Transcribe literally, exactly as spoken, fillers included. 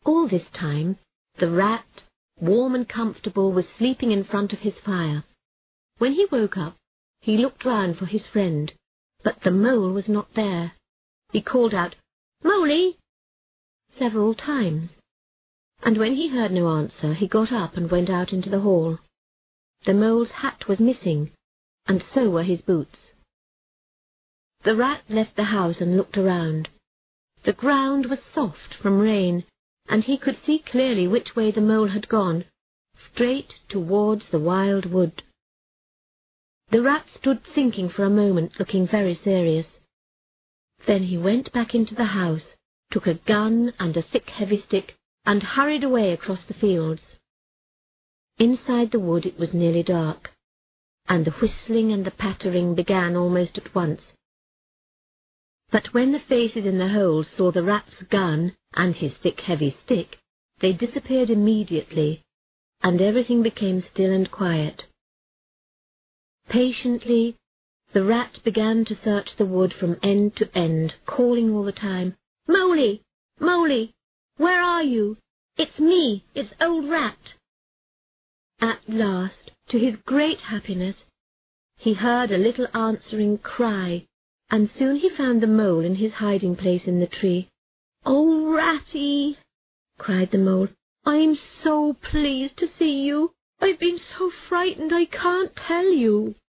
All this time, the rat, warm and comfortable, was sleeping in front of his fire. When he woke up, he looked round for his friend, but the mole was not there. He called out, "Moley!" several times, and when he heard no answer, he got up and went out into the hall. The mole's hat was missing, and so were his boots. The rat left the house and looked around. The ground was soft from rain, and he could see clearly which way the mole had gone, straight towards the wild wood. The rat stood thinking for a moment, looking very serious. Then he went back into the house, took a gun and a thick heavy stick, and hurried away across the fields. Inside the wood it was nearly dark, and the whistling and the pattering began almost at once. But when the faces in the holes saw the rat's gun and his thick heavy stick, they disappeared immediately, and everything became still and quiet. Patiently, the rat began to search the wood from end to end, calling all the time, "Moley! Moley! Where are you? It's me, it's Old Rat!" At last, to his great happiness, he heard a little answering cry, and soon he found the mole in his hiding place in the tree. "Oh, Ratty!" cried the mole, "I'm so pleased to see you. I've been so frightened I can't tell you."